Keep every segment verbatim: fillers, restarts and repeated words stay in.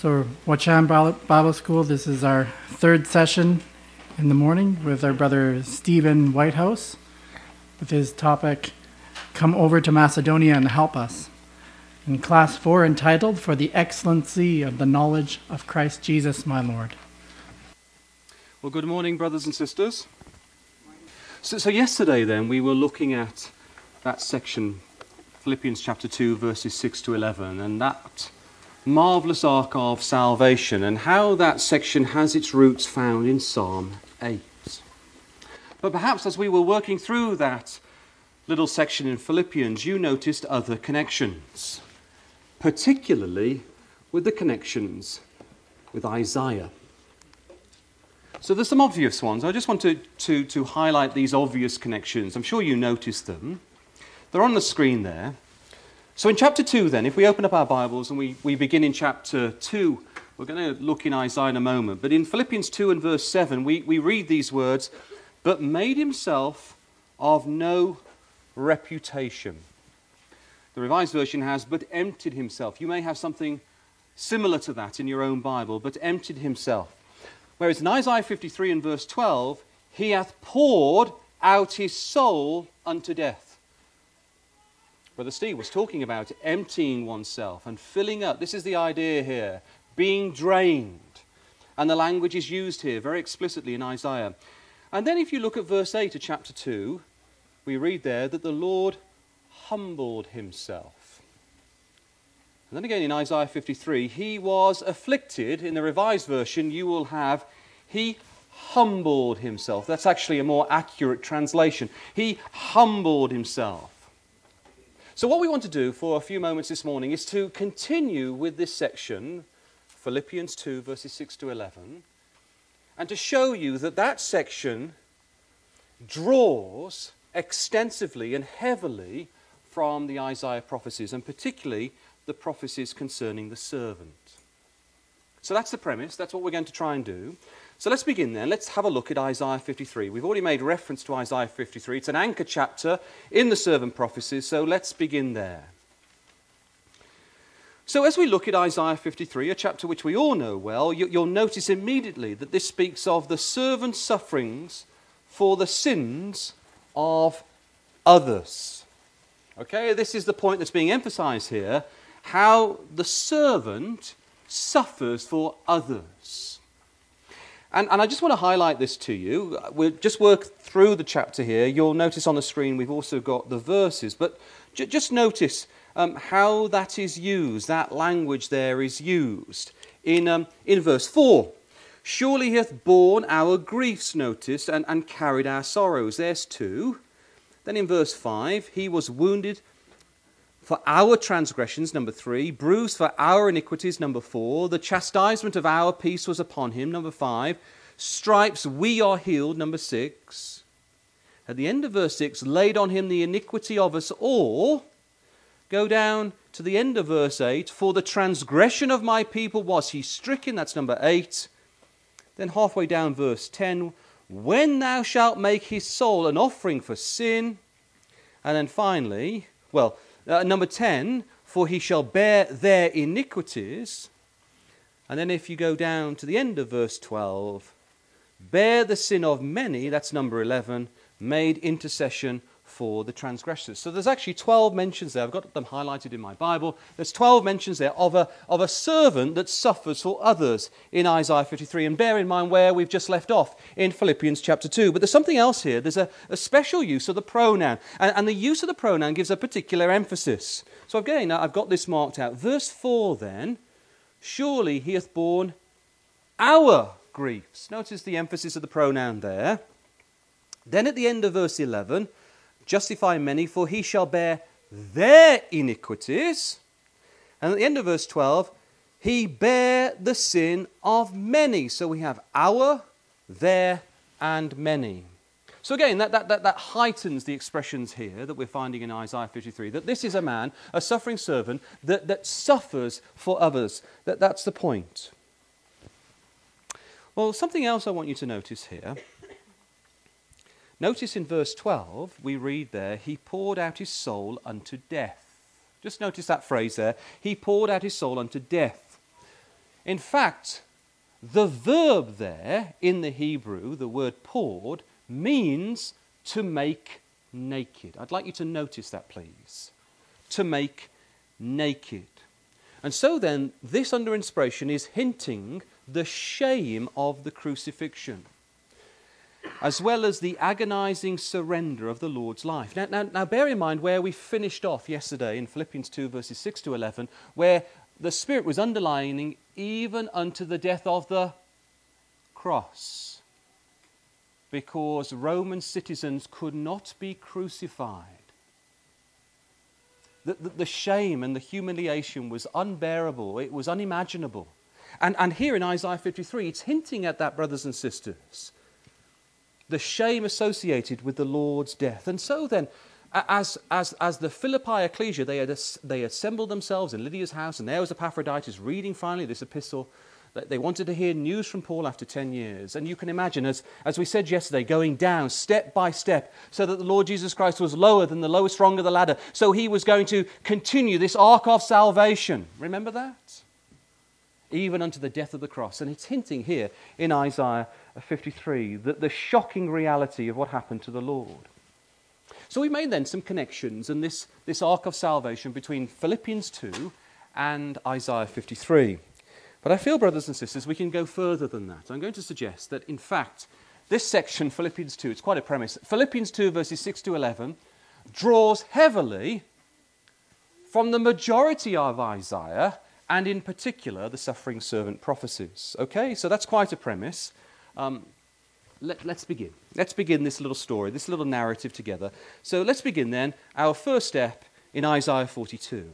So, Wacham Bible School, this is our third session in the morning with our brother Stephen Whitehouse with his topic, Come Over to Macedonia and Help Us. In class four, entitled, For the Excellency of the Knowledge of Christ Jesus, my Lord. Well, good morning, brothers and sisters. So, so yesterday then, we were looking at that section, Philippians chapter two, verses six to eleven, and that marvellous ark of salvation, and how that section has its roots found in Psalm eight. But perhaps as we were working through that little section in Philippians, you noticed other connections, particularly with the connections with Isaiah. So there's some obvious ones. I just want to, to, to highlight these obvious connections. I'm sure you noticed them. They're on the screen there. So in chapter two then, if we open up our Bibles and we, we begin in chapter two, we're going to look in Isaiah in a moment. But in Philippians two and verse seven, we, we read these words, but made himself of no reputation. The Revised Version has, but emptied himself. You may have something similar to that in your own Bible, but emptied himself. Whereas in Isaiah fifty-three and verse twelve, he hath poured out his soul unto death. Brother Steve was talking about emptying oneself and filling up. This is the idea here, being drained. And the language is used here very explicitly in Isaiah. And then if you look at verse eight of chapter two, we read there that the Lord humbled himself. And then again in Isaiah fifty-three, he was afflicted. In the Revised Version, you will have, he humbled himself. That's actually a more accurate translation. He humbled himself. So what we want to do for a few moments this morning is to continue with this section, Philippians two, verses six to eleven, and to show you that that section draws extensively and heavily from the Isaiah prophecies, and particularly the prophecies concerning the servant. So that's the premise. That's what we're going to try and do. So let's begin then. Let's have a look at Isaiah fifty-three. We've already made reference to Isaiah fifty-three. It's an anchor chapter in the servant prophecies, so let's begin there. So as we look at Isaiah fifty-three, a chapter which we all know well, you, you'll notice immediately that this speaks of the servant's sufferings for the sins of others. Okay, this is the point that's being emphasized here, how the servant suffers for others. And, and I just want to highlight this to you. We'll just work through the chapter here. You'll notice on the screen we've also got the verses. But j- just notice um, how that is used, that language there is used. In, um, in verse four, surely he hath borne our griefs, notice, and, and carried our sorrows. There's two. Then in verse five, he was wounded for our transgressions, number three, bruised for our iniquities, number four, the chastisement of our peace was upon him, number five, stripes we are healed, number six. At the end of verse six, laid on him the iniquity of us all. Go down to the end of verse eight, for the transgression of my people was he stricken, that's number eight. Then halfway down verse ten, when thou shalt make his soul an offering for sin. And then finally, well, Uh, number ten, for he shall bear their iniquities. And then if you go down to the end of verse twelve, bear the sin of many, that's number eleven, made intercession for the transgressors. So there's actually twelve mentions there. I've got them highlighted in my Bible. There's twelve mentions there of a, of a servant that suffers for others in Isaiah fifty-three. And bear in mind where we've just left off in Philippians chapter two. But there's something else here. There's a, a special use of the pronoun. And, and the use of the pronoun gives a particular emphasis. So again, I've got this marked out. Verse four then, surely he hath borne our griefs. Notice the emphasis of the pronoun there. Then at the end of verse eleven, justify many, for he shall bear their iniquities. And at the end of verse twelve, he bare the sin of many. So we have our, their, and many. So again, that, that, that, that heightens the expressions here that we're finding in Isaiah fifty-three, that this is a man, a suffering servant, that, that suffers for others. That, that's the point. Well, something else I want you to notice here. Notice in verse twelve, we read there, he poured out his soul unto death. Just notice that phrase there. He poured out his soul unto death. In fact, the verb there in the Hebrew, the word poured, means to make naked. I'd like you to notice that, please. To make naked. And so then, this under inspiration is hinting the shame of the crucifixion, as well as the agonizing surrender of the Lord's life. Now, now, now bear in mind where we finished off yesterday in Philippians two, verses six to eleven, where the Spirit was underlining even unto the death of the cross, because Roman citizens could not be crucified. The, the, the shame and the humiliation was unbearable. It was unimaginable. And, and here in Isaiah fifty-three, it's hinting at that, brothers and sisters, the shame associated with the Lord's death. And so then, as, as, as the Philippi ecclesia, they, had, they assembled themselves in Lydia's house, and there was Epaphroditus reading finally this epistle. They wanted to hear news from Paul after ten years. And you can imagine, as, as we said yesterday, going down step by step so that the Lord Jesus Christ was lower than the lowest rung of the ladder. So he was going to continue this arc of salvation. Remember that? Even unto the death of the cross. And it's hinting here in Isaiah fifty-three that the shocking reality of what happened to the Lord. So we made then some connections in this, this arc of salvation between Philippians two and Isaiah fifty-three. But I feel, brothers and sisters, we can go further than that. I'm going to suggest that, in fact, this section, Philippians two, it's quite a premise. Philippians two, verses six to eleven, draws heavily from the majority of Isaiah, and in particular, the suffering servant prophecies. Okay, so that's quite a premise. Um, let, let's begin. Let's begin this little story, this little narrative together. So let's begin then our first step in Isaiah forty-two.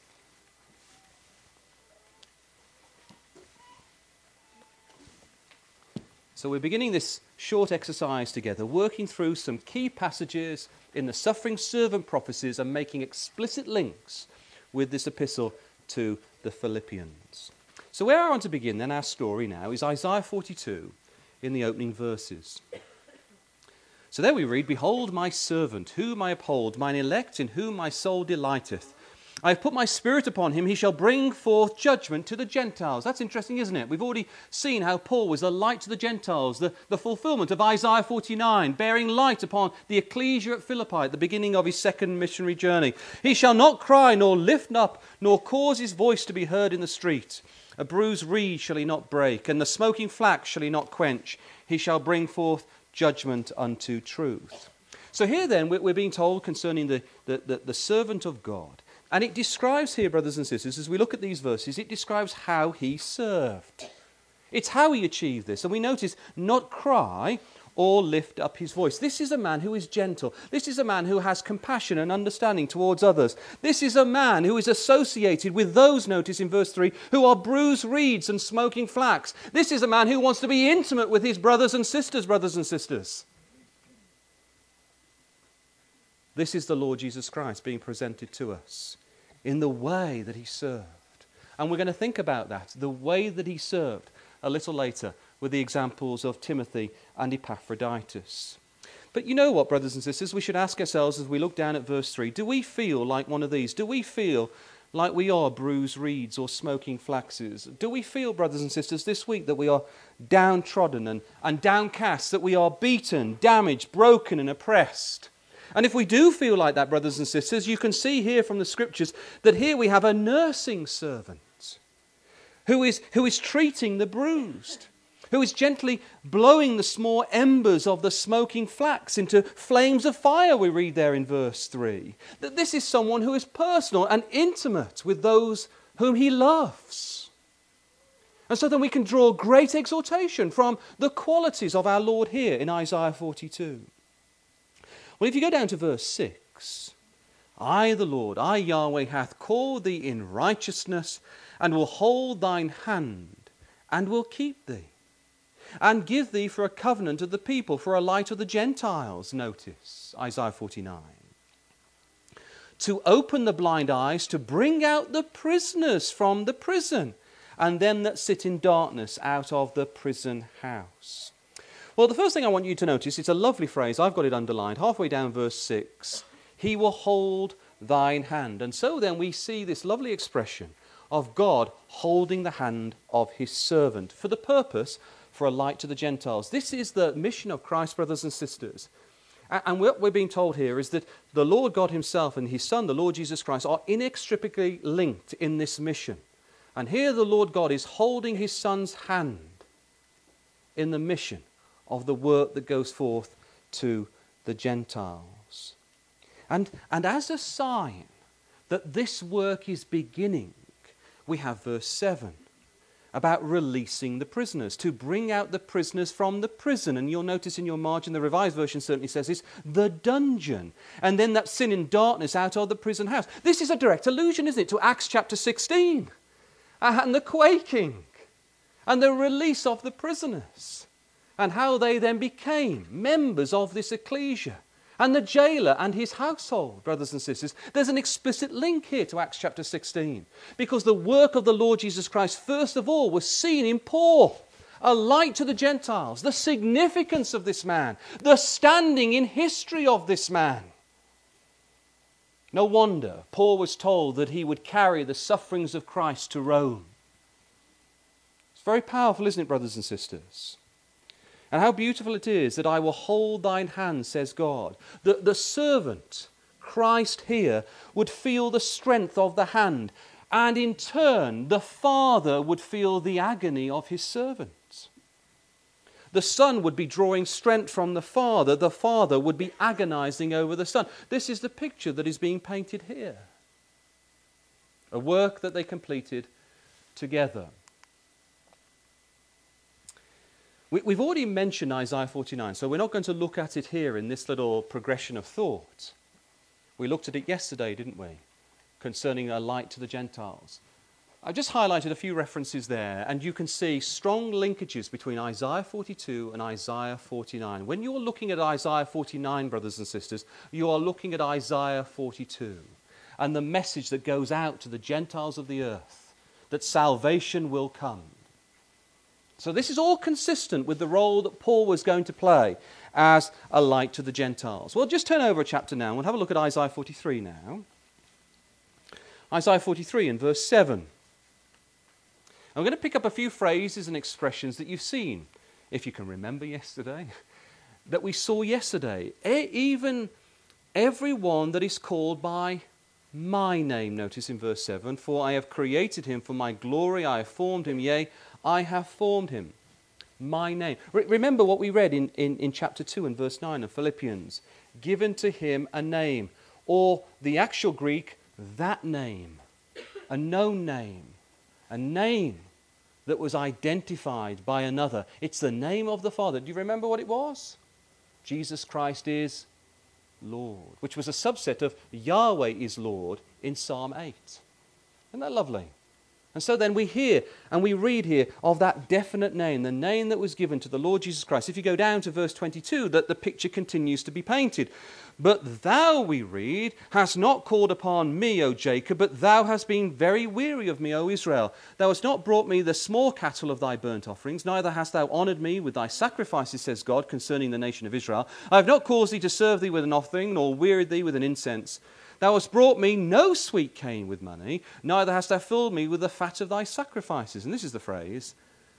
So we're beginning this short exercise together, working through some key passages in the suffering servant prophecies and making explicit links with this epistle to the Philippians. So where I want to begin then, our story now, is Isaiah forty-two in the opening verses. So there we read, "Behold my servant, whom I uphold, mine elect, in whom my soul delighteth. I have put my spirit upon him, he shall bring forth judgment to the Gentiles." That's interesting, isn't it? We've already seen how Paul was a light to the Gentiles, the, the fulfillment of Isaiah forty-nine, bearing light upon the ecclesia at Philippi at the beginning of his second missionary journey. "He shall not cry, nor lift up, nor cause his voice to be heard in the street. A bruised reed shall he not break, and the smoking flax shall he not quench. He shall bring forth judgment unto truth." So here then, we're being told concerning the, the, the, the servant of God. And it describes here, brothers and sisters, as we look at these verses, it describes how he served. It's how he achieved this. And we notice, not cry or lift up his voice. This is a man who is gentle. This is a man who has compassion and understanding towards others. This is a man who is associated with those, notice in verse three, who are bruised reeds and smoking flax. This is a man who wants to be intimate with his brothers and sisters, brothers and sisters. This is the Lord Jesus Christ being presented to us in the way that he served. And we're going to think about that, the way that he served, a little later with the examples of Timothy and Epaphroditus. But you know what, brothers and sisters, we should ask ourselves as we look down at verse three, do we feel like one of these? Do we feel like we are bruised reeds or smoking flaxes? Do we feel, brothers and sisters, this week that we are downtrodden and, and downcast, that we are beaten, damaged, broken and oppressed? And if we do feel like that, brothers and sisters, you can see here from the scriptures that here we have a nursing servant who is, who is treating the bruised, who is gently blowing the small embers of the smoking flax into flames of fire, we read there in verse three. That this is someone who is personal and intimate with those whom he loves. And so then we can draw great exhortation from the qualities of our Lord here in Isaiah forty-two. Well, if you go down to verse six, "I, the Lord, I, Yahweh, hath called thee in righteousness, and will hold thine hand, and will keep thee, and give thee for a covenant of the people, for a light of the Gentiles." Notice, Isaiah forty-nine. "To open the blind eyes, to bring out the prisoners from the prison, and them that sit in darkness out of the prison house." Well, the first thing I want you to notice, it's a lovely phrase, I've got it underlined, halfway down verse six. "He will hold thine hand." And so then we see this lovely expression of God holding the hand of his servant for the purpose for a light to the Gentiles. This is the mission of Christ, brothers and sisters. And what we're being told here is that the Lord God himself and his Son, the Lord Jesus Christ, are inextricably linked in this mission. And here the Lord God is holding his Son's hand in the mission of the work that goes forth to the Gentiles. And, and as a sign that this work is beginning, we have verse seven about releasing the prisoners, to bring out the prisoners from the prison. And you'll notice in your margin, the Revised Version certainly says this, the dungeon. And then that sin in darkness out of the prison house. This is a direct allusion, isn't it, to Acts chapter sixteen. And the quaking. And the release of the prisoners. And how they then became members of this ecclesia. And the jailer and his household, brothers and sisters. There's an explicit link here to Acts chapter sixteen. Because the work of the Lord Jesus Christ, first of all, was seen in Paul. A light to the Gentiles. The significance of this man. The standing in history of this man. No wonder Paul was told that he would carry the sufferings of Christ to Rome. It's very powerful, isn't it, brothers and sisters? And how beautiful it is that I will hold thine hand, says God. The, the servant, Christ here, would feel the strength of the hand. And in turn, the Father would feel the agony of his servant. The Son would be drawing strength from the Father. The Father would be agonizing over the Son. This is the picture that is being painted here. A work that they completed together. We, we've already mentioned Isaiah forty-nine, so we're not going to look at it here in this little progression of thought. We looked at it yesterday, didn't we? Concerning a light to the Gentiles. I've just highlighted a few references there, and you can see strong linkages between Isaiah forty-two and Isaiah forty-nine. When you're looking at Isaiah forty-nine, brothers and sisters, you are looking at Isaiah forty-two and the message that goes out to the Gentiles of the earth, that salvation will come. So this is all consistent with the role that Paul was going to play as a light to the Gentiles. Well, just turn over a chapter now, and we'll have a look at Isaiah forty-three now. Isaiah forty-three and verse seven. I'm going to pick up a few phrases and expressions that you've seen, if you can remember yesterday, that we saw yesterday. E- even everyone that is called by my name, notice in verse seven, for I have created him for my glory, I have formed him, yea, I have formed him. My name. Re- remember what we read in, in, in chapter two and verse nine of Philippians. Given to him a name, or the actual Greek, that name, a known name, a name that was identified by another. It's the name of the Father. Do you remember what it was? Jesus Christ is Lord, which was a subset of Yahweh is Lord in Psalm eight. Isn't that lovely? And so then we hear and we read here of that definite name, the name that was given to the Lord Jesus Christ. If you go down to verse twenty-two, that the picture continues to be painted. But thou, we read, hast not called upon me, O Jacob, but thou hast been very weary of me, O Israel. Thou hast not brought me the small cattle of thy burnt offerings, neither hast thou honoured me with thy sacrifices, says God, concerning the nation of Israel. I have not caused thee to serve thee with an offering, nor wearied thee with an incense. Thou hast brought me no sweet cane with money, neither hast thou filled me with the fat of thy sacrifices. And this is the phrase,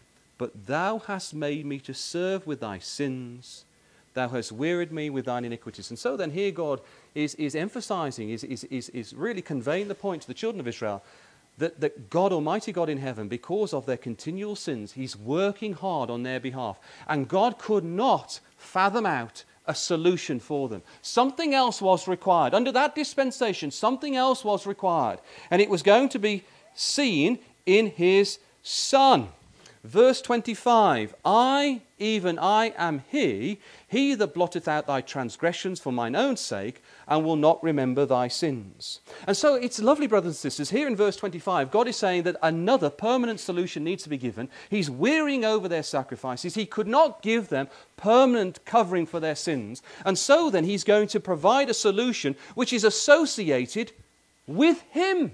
but thou hast made me to serve with thy sins. Thou hast wearied me with thine iniquities. And so then here God is, is emphasizing, is, is, is, is really conveying the point to the children of Israel that, that God, Almighty God in heaven, because of their continual sins, he's working hard on their behalf. And God could not fathom out a solution for them. Something else was required. Under that dispensation, something else was required. And it was going to be seen in his Son. Verse twenty-five, I, even I, am he, he that blotteth out thy transgressions for mine own sake, and will not remember thy sins. And so it's lovely, brothers and sisters, here in verse twenty-five, God is saying that another permanent solution needs to be given. He's wearying over their sacrifices. He could not give them permanent covering for their sins. And so then he's going to provide a solution which is associated with him.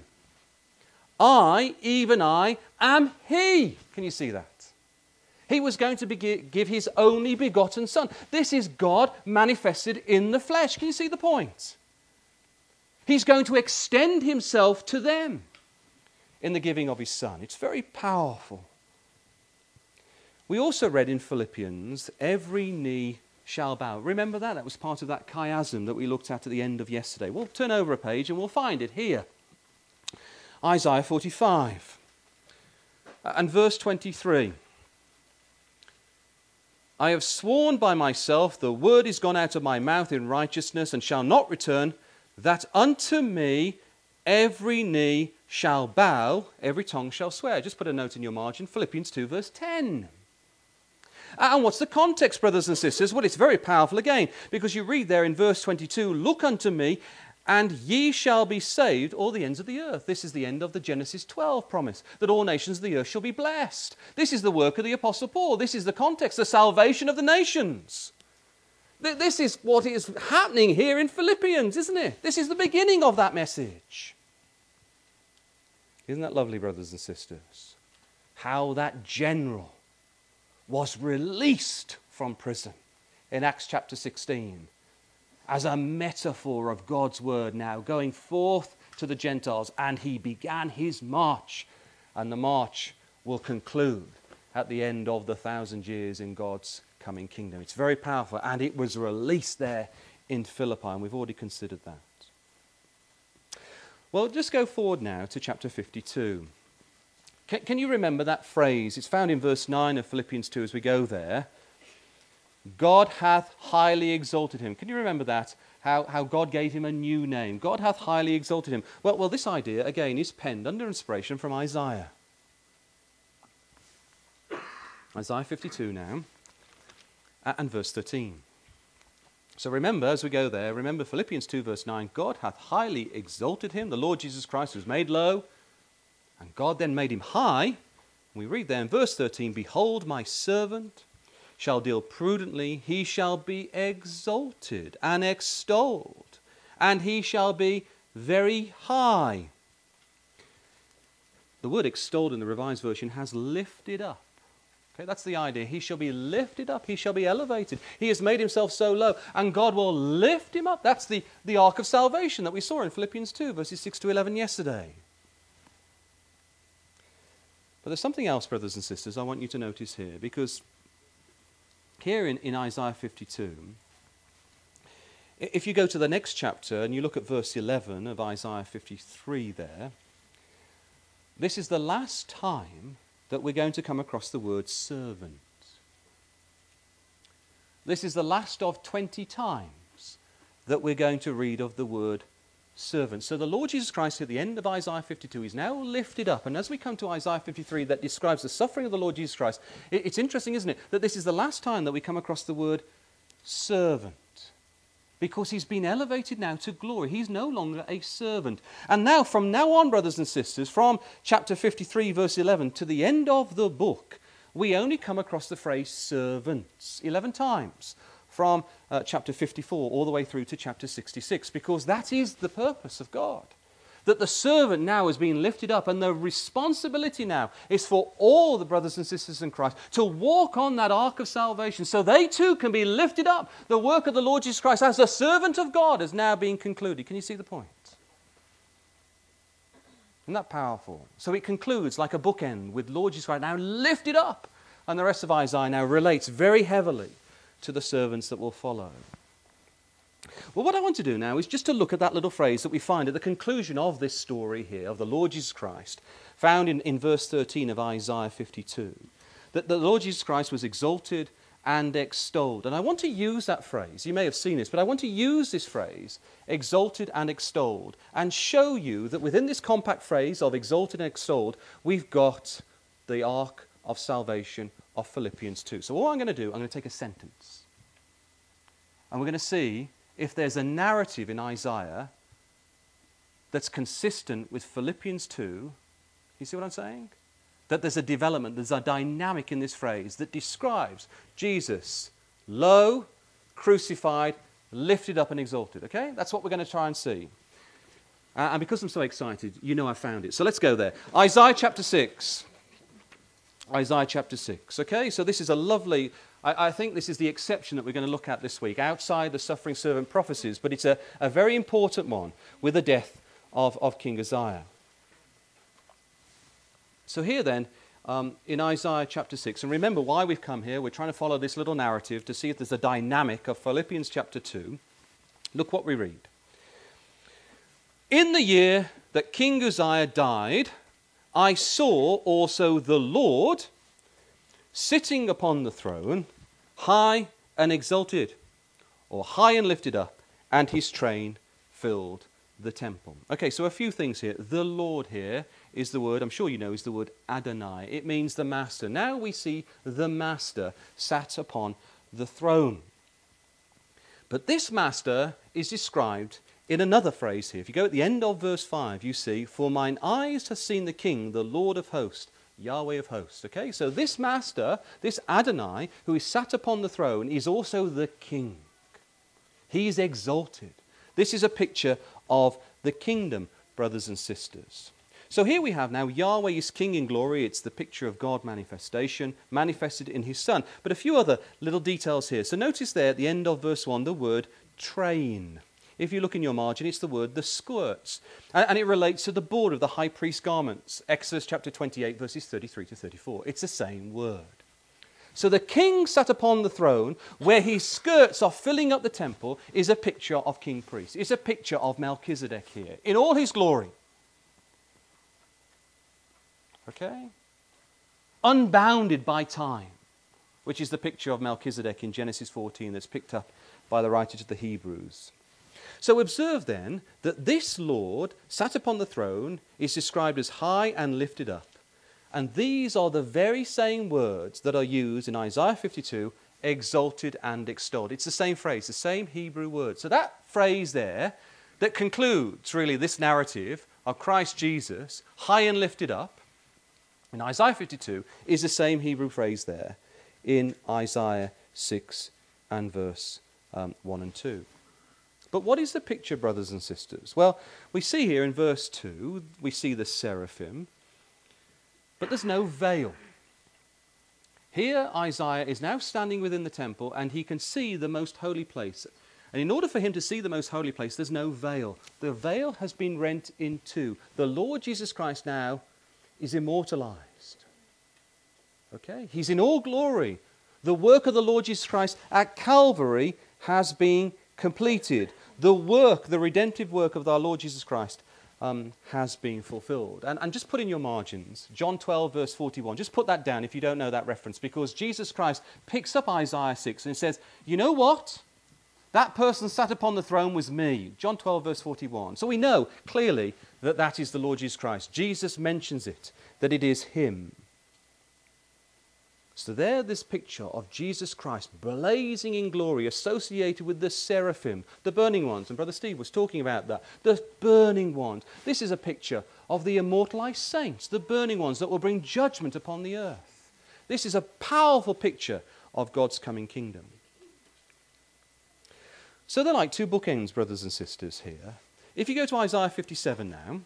I, even I, am he. Can you see that? He was going to be, give his only begotten Son. This is God manifested in the flesh. Can you see the point? He's going to extend himself to them. in the giving of his Son. It's very powerful. We also read in Philippians, every knee shall bow. Remember that? That was part of that chiasm that we looked at at the end of yesterday. We'll turn over a page and we'll find it here. Isaiah forty-five and verse twenty-three. I have sworn by myself, the word is gone out of my mouth in righteousness and shall not return, that unto me every knee shall bow, every tongue shall swear. Just put a note in your margin, Philippians two verse ten. And what's the context, brothers and sisters? Well, it's very powerful again, because you read there in verse twenty-two, look unto me, and ye shall be saved, all the ends of the earth. This is the end of the Genesis twelve promise, that all nations of the earth shall be blessed. This is the work of the Apostle Paul. This is the context, the salvation of the nations. This is what is happening here in Philippians, isn't it? This is the beginning of that message. Isn't that lovely, brothers and sisters? How that general was released from prison in Acts chapter sixteen as a metaphor of God's word now going forth to the Gentiles, and he began his march, and the march will conclude at the end of the thousand years in God's coming kingdom. It's very powerful, and it was released there in Philippi, and we've already considered that. Well, just go forward now to chapter fifty-two. Can, can you remember that phrase? It's found in verse nine of Philippians two as we go there. God hath highly exalted him. Can you remember that? How, how God gave him a new name. God hath highly exalted him. Well, well, this idea, again, is penned under inspiration from Isaiah. Isaiah fifty-two now, and verse thirteen. So remember, as we go there, remember Philippians two verse nine, God hath highly exalted him. The Lord Jesus Christ was made low, and God then made him high. We read there in verse thirteen, behold, my servant shall deal prudently, he shall be exalted and extolled, and he shall be very high. The word extolled in the Revised Version has lifted up. Okay, that's the idea. He shall be lifted up, he shall be elevated. He has made himself so low, and God will lift him up. That's the, the ark of salvation that we saw in Philippians two, verses six to eleven yesterday. But there's something else, brothers and sisters, I want you to notice here, because here in, in Isaiah fifty-two, if you go to the next chapter and you look at verse eleven of Isaiah fifty-three there, this is the last time that we're going to come across the word servant. This is the last of twenty times that we're going to read of the word servant. So the Lord Jesus Christ at the end of Isaiah fifty-two is now lifted up. And as we come to Isaiah fifty-three that describes the suffering of the Lord Jesus Christ, it's interesting, isn't it, that this is the last time that we come across the word servant. Because he's been elevated now to glory. He's no longer a servant. And now, from now on, brothers and sisters, from chapter fifty-three, verse eleven, to the end of the book, we only come across the phrase servants eleven times. From uh, chapter fifty-four all the way through to chapter sixty-six, because that is the purpose of God. That the servant now has been lifted up, and the responsibility now is for all the brothers and sisters in Christ to walk on that ark of salvation so they too can be lifted up. The work of the Lord Jesus Christ as a servant of God has now been concluded. Can you see the point? Isn't that powerful? So it concludes like a bookend with Lord Jesus Christ now lifted up, and the rest of Isaiah now relates very heavily to the servants that will follow. Well, what I want to do now is just to look at that little phrase that we find at the conclusion of this story here of the Lord Jesus Christ, found in, in verse thirteen of Isaiah fifty-two, that the Lord Jesus Christ was exalted and extolled. And I want to use that phrase. You may have seen this, but I want to use this phrase, exalted and extolled, and show you that within this compact phrase of exalted and extolled, we've got the ark of salvation of Philippians two. So what I'm going to do, I'm going to take a sentence, and we're going to see if there's a narrative in Isaiah that's consistent with Philippians two. You see what I'm saying? That there's a development, there's a dynamic in this phrase that describes Jesus low, crucified, lifted up and exalted. Okay? That's what we're going to try and see. Uh, and because I'm so excited, you know I found it. So let's go there. Isaiah chapter six. Isaiah chapter six. Okay, so this is a lovely, I, I think this is the exception that we're going to look at this week, outside the suffering servant prophecies, but it's a, a very important one with the death of, of King Uzziah. So here then, um, in Isaiah chapter six, and remember why we've come here, we're trying to follow this little narrative to see if there's a dynamic of Philippians chapter two. Look what we read. In the year that King Uzziah died, I saw also the Lord sitting upon the throne, high and exalted, or high and lifted up, and his train filled the temple. Okay, so a few things here. The Lord here is the word, I'm sure you know, is the word Adonai. It means the master. Now we see the master sat upon the throne. But this master is described in another phrase here. If you go at the end of verse five, you see, for mine eyes have seen the King, the Lord of hosts, Yahweh of hosts. Okay, so this master, this Adonai, who is sat upon the throne, is also the king. He is exalted. This is a picture of the kingdom, brothers and sisters. So here we have now Yahweh is king in glory. It's the picture of God manifestation, manifested in his Son. But a few other little details here. So notice there at the end of verse one, the word train. If you look in your margin, it's the word the skirts. And, and it relates to the border of the high priest's garments. Exodus chapter twenty-eight, verses thirty-three to thirty-four. It's the same word. So the king sat upon the throne, where his skirts are filling up the temple, is a picture of king priest. It's a picture of Melchizedek here, in all his glory. Okay? Unbounded by time, which is the picture of Melchizedek in Genesis fourteen that's picked up by the writer to the Hebrews. So observe then that this Lord sat upon the throne is described as high and lifted up. And these are the very same words that are used in Isaiah fifty-two, exalted and extolled. It's the same phrase, the same Hebrew word. So that phrase there that concludes really this narrative of Christ Jesus, high and lifted up, in Isaiah fifty-two, is the same Hebrew phrase there in Isaiah six and verse um, one and two. But what is the picture, brothers and sisters? Well, we see here in verse two, we see the seraphim, but there's no veil. Here Isaiah is now standing within the temple and he can see the most holy place. And in order for him to see the most holy place, there's no veil. The veil has been rent in two. The Lord Jesus Christ now is immortalized. Okay? He's in all glory. The work of the Lord Jesus Christ at Calvary has been completed. The work, the redemptive work of our Lord Jesus Christ um, has been fulfilled. And, and just put in your margins, John twelve verse forty-one, just put that down if you don't know that reference, because Jesus Christ picks up Isaiah six and says, you know what? That person sat upon the throne was me. John twelve verse forty-one. So we know clearly that that is the Lord Jesus Christ. Jesus mentions it, that it is him. So there, this picture of Jesus Christ blazing in glory, associated with the seraphim, the burning ones, and Brother Steve was talking about that, the burning ones. This is a picture of the immortalized saints, the burning ones that will bring judgment upon the earth. This is a powerful picture of God's coming kingdom. So they're like two bookends, brothers and sisters, here. If you go to Isaiah fifty-seven now,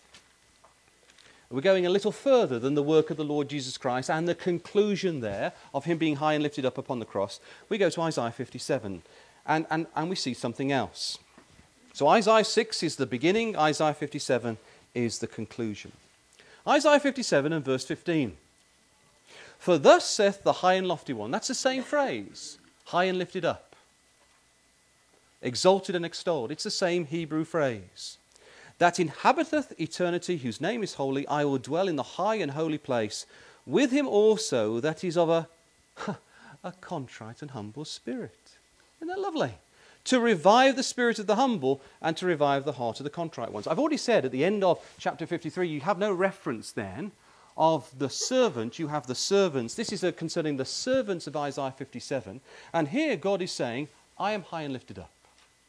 we're going a little further than the work of the Lord Jesus Christ and the conclusion there of him being high and lifted up upon the cross. We go to Isaiah fifty-seven and, and, and we see something else. So Isaiah six is the beginning, Isaiah fifty-seven is the conclusion. Isaiah fifty-seven and verse fifteen. For thus saith the high and lofty one. That's the same phrase, high and lifted up. Exalted and extolled. It's the same Hebrew phrase. That inhabiteth eternity, whose name is holy, I will dwell in the high and holy place, with him also that is of a, a contrite and humble spirit. Isn't that lovely? To revive the spirit of the humble and to revive the heart of the contrite ones. I've already said at the end of chapter fifty-three, you have no reference then of the servant, you have the servants. This is concerning the servants of Isaiah fifty-seven. And here God is saying, I am high and lifted up.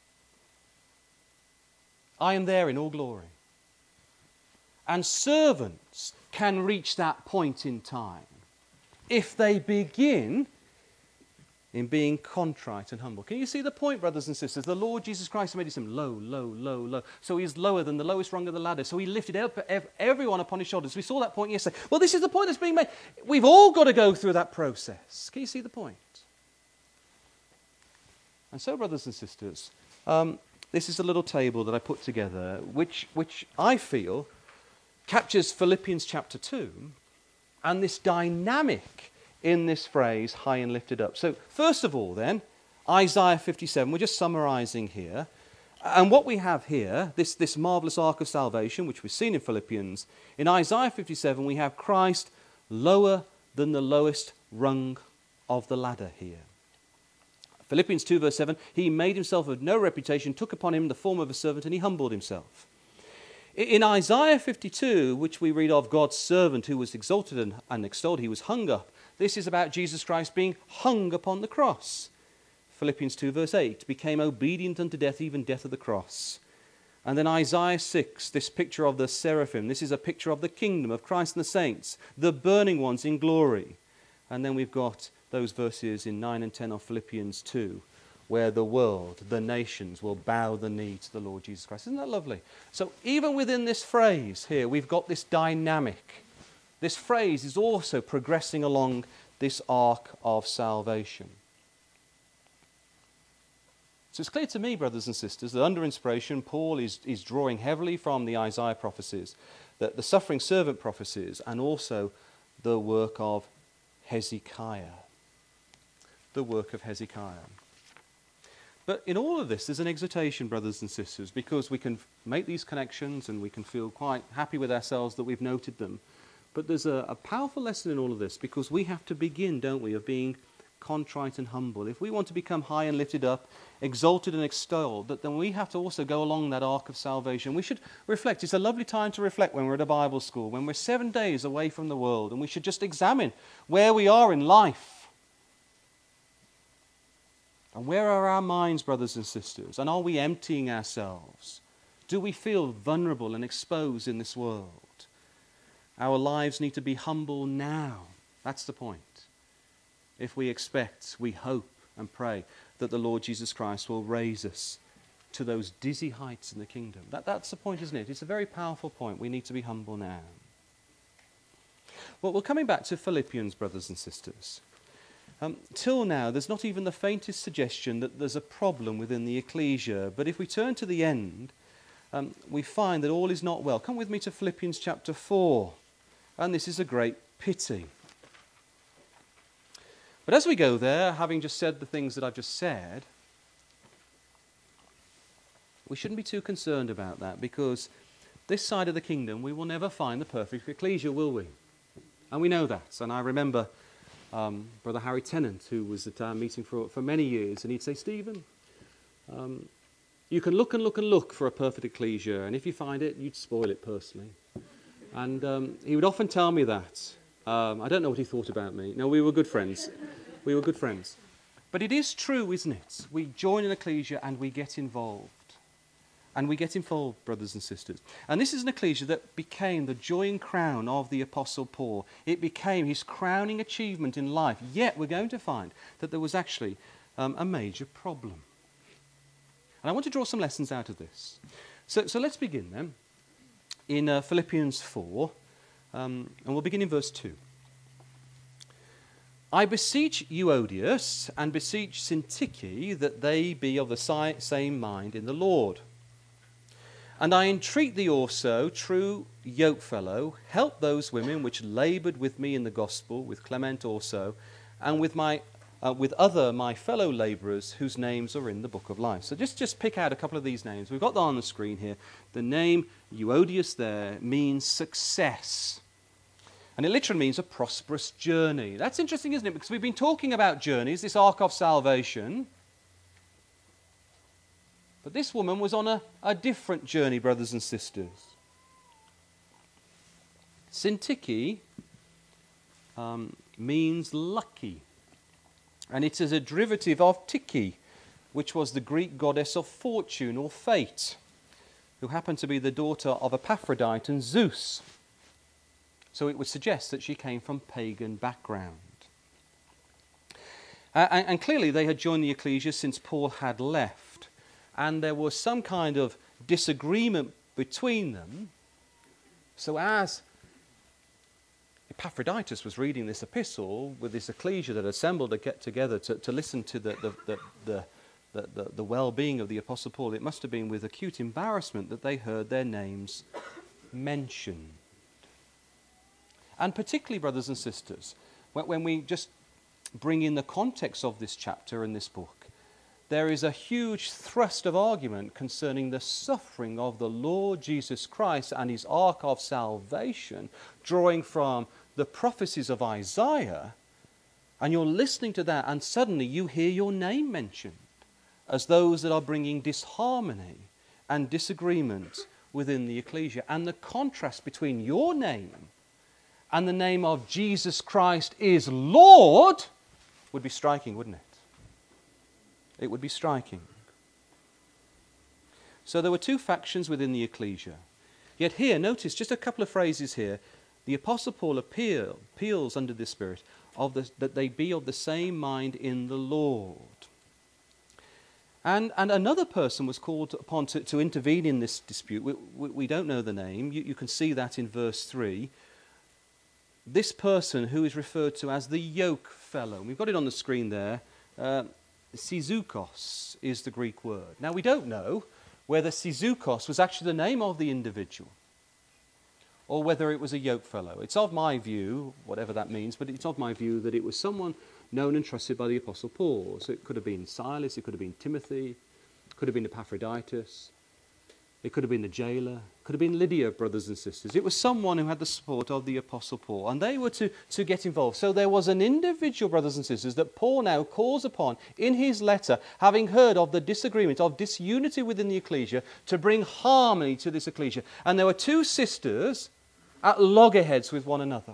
I am there in all glory. And servants can reach that point in time if they begin in being contrite and humble. Can you see the point, brothers and sisters? The Lord Jesus Christ made him low, low, low, low. So he's lower than the lowest rung of the ladder. So he lifted everyone upon his shoulders. We saw that point yesterday. Well, this is the point that's being made. We've all got to go through that process. Can you see the point? And so, brothers and sisters, um, this is a little table that I put together, which, which I feel captures Philippians chapter two and this dynamic in this phrase, high and lifted up. So first of all then, Isaiah fifty-seven, we're just summarizing here. And what we have here, this, this marvelous ark of salvation, which we've seen in Philippians, in Isaiah fifty-seven we have Christ lower than the lowest rung of the ladder here. Philippians two verse seven, he made himself of no reputation, took upon him the form of a servant, and he humbled himself. In Isaiah fifty-two, which we read of God's servant who was exalted and, and extolled, he was hung up. This is about Jesus Christ being hung upon the cross. Philippians two verse eight, became obedient unto death, even death of the cross. And then Isaiah six, this picture of the seraphim. This is a picture of the kingdom of Christ and the saints, the burning ones in glory. And then we've got those verses in nine and ten of Philippians two, where the world, the nations will bow the knee to the Lord Jesus Christ. Isn't that lovely? So even within this phrase here, we've got this dynamic. This phrase is also progressing along this arc of salvation. So it's clear to me, brothers and sisters, that under inspiration, Paul is, is drawing heavily from the Isaiah prophecies, that the suffering servant prophecies, and also the work of Hezekiah. The work of Hezekiah. But in all of this, there's an exhortation, brothers and sisters, because we can make these connections and we can feel quite happy with ourselves that we've noted them. But there's a, a powerful lesson in all of this, because we have to begin, don't we, of being contrite and humble. If we want to become high and lifted up, exalted and extolled, that then we have to also go along that arc of salvation. We should reflect. It's a lovely time to reflect when we're at a Bible school, when we're seven days away from the world, and we should just examine where we are in life. And where are our minds, brothers and sisters? And are we emptying ourselves? Do we feel vulnerable and exposed in this world? Our lives need to be humble now. That's the point. If we expect, we hope and pray that the Lord Jesus Christ will raise us to those dizzy heights in the kingdom. That, that's the point, isn't it? It's a very powerful point. We need to be humble now. Well, we're coming back to Philippians, brothers and sisters. Um, till now, there's not even the faintest suggestion that there's a problem within the ecclesia. But if we turn to the end, um, we find that all is not well. Come with me to Philippians chapter four. And this is a great pity. But as we go there, having just said the things that I've just said, we shouldn't be too concerned about that, because this side of the kingdom, we will never find the perfect ecclesia, will we? And we know that. And I remember um, Brother Harry Tennant, who was at our meeting for, for many years, and he'd say, Stephen, um, you can look and look and look for a perfect ecclesia, and if you find it, you'd spoil it personally. And um, he would often tell me that. Um, I don't know what he thought about me. No, we were good friends. We were good friends. But it is true, isn't it? We join an ecclesia and we get involved. And we get involved, brothers and sisters. And this is an ecclesia that became the joy and crown of the Apostle Paul. It became his crowning achievement in life. Yet we're going to find that there was actually um, a major problem. And I want to draw some lessons out of this. So, so let's begin then in uh, Philippians four. Um, and we'll begin in verse two. I beseech Euodius and beseech Syntyche that they be of the si- same mind in the Lord. And I entreat thee also, true yokefellow, help those women which laboured with me in the gospel, with Clement also, and with my uh, with other my fellow labourers whose names are in the book of life. So just, just pick out a couple of these names. We've got that on the screen here. The name Euodius there means success. And it literally means a prosperous journey. That's interesting, isn't it? Because we've been talking about journeys, this ark of salvation. But this woman was on a, a different journey, brothers and sisters. Syntyche um, means lucky. And it is a derivative of Tyche, which was the Greek goddess of fortune or fate, who happened to be the daughter of Epaphrodite and Zeus. So it would suggest that she came from pagan background. Uh, and, and clearly they had joined the ecclesia since Paul had left. And there was some kind of disagreement between them. So as Epaphroditus was reading this epistle with this ecclesia that assembled to get together to, to listen to the, the, the, the, the, the, the well-being of the Apostle Paul, it must have been with acute embarrassment that they heard their names mentioned. And particularly, brothers and sisters, when, when we just bring in the context of this chapter and this book, there is a huge thrust of argument concerning the suffering of the Lord Jesus Christ and his ark of salvation, drawing from the prophecies of Isaiah. And you're listening to that, and suddenly you hear your name mentioned as those that are bringing disharmony and disagreement within the ecclesia. And the contrast between your name and the name of Jesus Christ is Lord would be striking, wouldn't it? It would be striking. So there were two factions within the ecclesia. Yet here, notice just a couple of phrases here. The Apostle Paul appeal, appeals under the Spirit of the, that they be of the same mind in the Lord. And, and another person was called upon to, to intervene in this dispute. We, we, we don't know the name. You, you can see that in verse three. This person who is referred to as the yoke fellow. We've got it on the screen there. Uh, Sizukos is the Greek word. Now we don't know whether Sizukos was actually the name of the individual or whether it was a yoke fellow. It's of my view, whatever that means, but it's of my view that it was someone known and trusted by the Apostle Paul. So it could have been Silas, it could have been Timothy, it could have been Epaphroditus, it could have been the jailer, it could have been Lydia, brothers and sisters. It was someone who had the support of the Apostle Paul, and they were to, to get involved. So there was an individual, brothers and sisters, that Paul now calls upon in his letter, having heard of the disagreement, of disunity within the ecclesia, to bring harmony to this ecclesia. And there were two sisters at loggerheads with one another.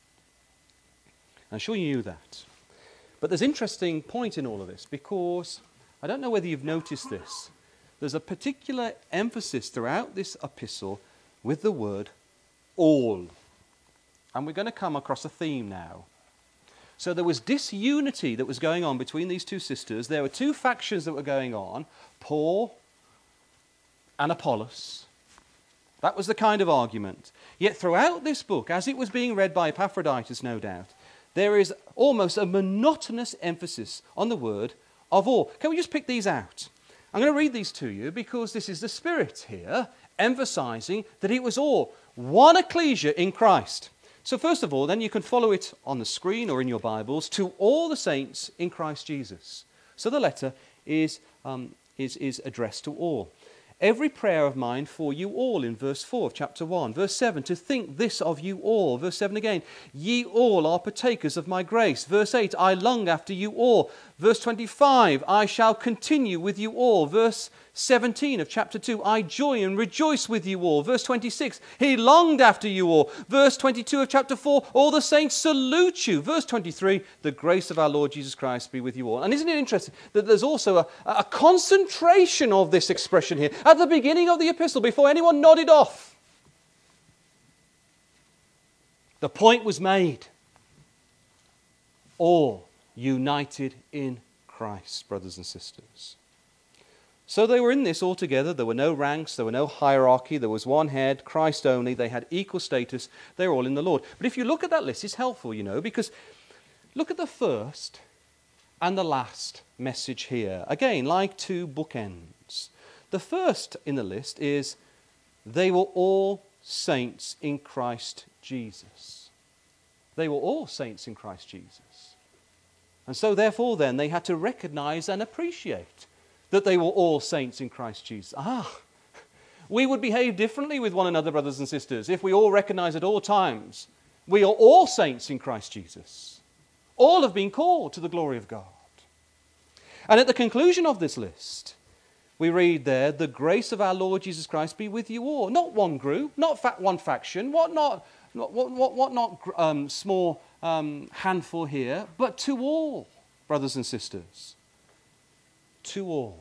I'm sure you knew that. But there's an interesting point in all of this, because I don't know whether you've noticed this. There's a particular emphasis throughout this epistle with the word all. And we're going to come across a theme now. So there was disunity that was going on between these two sisters. There were two factions that were going on, Paul and Apollos. That was the kind of argument. Yet throughout this book, as it was being read by Epaphroditus, no doubt, there is almost a monotonous emphasis on the word of all. Can we just pick these out? I'm going to read these to you because this is the Spirit here emphasizing that it was all one ecclesia in Christ. So first of all, then you can follow it on the screen or in your Bibles, to all the saints in Christ Jesus. So the letter is, um, is, is addressed to all. Every prayer of mine for you all in verse four of chapter one. Verse seven, to think this of you all. Verse seven again, ye all are partakers of my grace. Verse eight, I long after you all. Verse twenty-five, I shall continue with you all. Verse seventeen of chapter two, I joy and rejoice with you all. Verse twenty-six, he longed after you all. Verse twenty-two of chapter four, all the saints salute you. Verse twenty-three, the grace of our Lord Jesus Christ be with you all. And isn't it interesting that there's also a, a concentration of this expression here at the beginning of the epistle before anyone nodded off. The point was made. All united in Christ, brothers and sisters. So they were in this all together. There were no ranks, there were no hierarchy, there was one head, Christ only. They had equal status. They were all in the Lord. But if you look at that list, it's helpful, you know, because look at the first and the last message here. Again, like two bookends. The first in the list is, they were all saints in Christ Jesus. They were all saints in Christ Jesus. And so therefore then they had to recognize and appreciate that they were all saints in Christ Jesus. Ah, we would behave differently with one another, brothers and sisters, if we all recognize at all times we are all saints in Christ Jesus. All have been called to the glory of God. And at the conclusion of this list, we read there, the grace of our Lord Jesus Christ be with you all. Not one group, not fa- one faction, what not, what, what, what not um, small um, handful here, but to all, brothers and sisters. To all.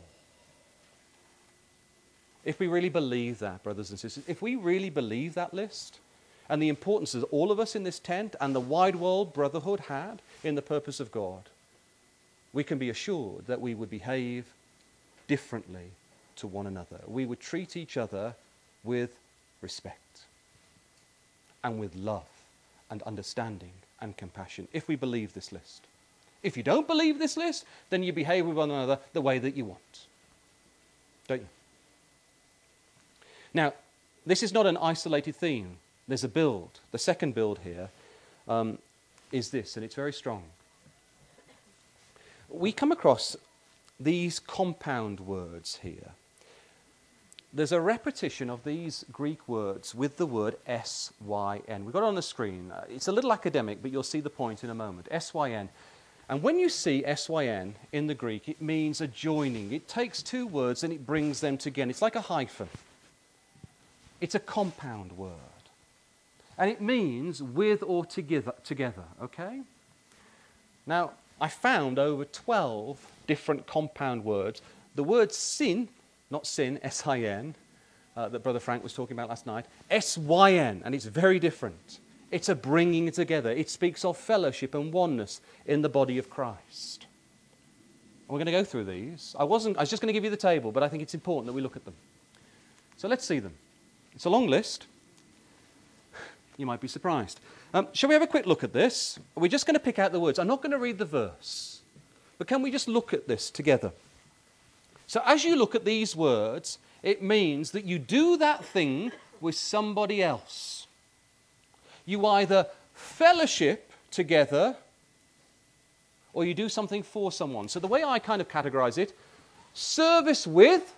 If we really believe that, brothers and sisters, if we really believe that list and the importance that all of us in this tent and the wide world brotherhood had in the purpose of God, we can be assured that we would behave differently to one another. We would treat each other with respect and with love and understanding and compassion if we believe this list. If you don't believe this list, then you behave with one another the way that you want. Don't you? Now, this is not an isolated theme. There's a build. The second build here um, is this, and it's very strong. We come across these compound words here. There's a repetition of these Greek words with the word S Y N. We've got it on the screen. Uh, it's a little academic, but you'll see the point in a moment. S Y N. And when you see S Y N in the Greek, it means a joining. It takes two words and it brings them together. It's like a hyphen. It's a compound word. And it means with or together, together, okay? Now, I found over twelve different compound words. The word sin, not sin, S I N, uh, that Brother Frank was talking about last night, S Y N, and it's very different. It's a bringing together. It speaks of fellowship and oneness in the body of Christ. And we're going to go through these. I wasn't, I was just going to give you the table, but I think it's important that we look at them. So let's see them. It's a long list. You might be surprised. Um, shall we have a quick look at this? We're just going to pick out the words. I'm not going to read the verse, but can we just look at this together? So as you look at these words, it means that you do that thing with somebody else. You either fellowship together or you do something for someone. So the way I kind of categorize it, service with,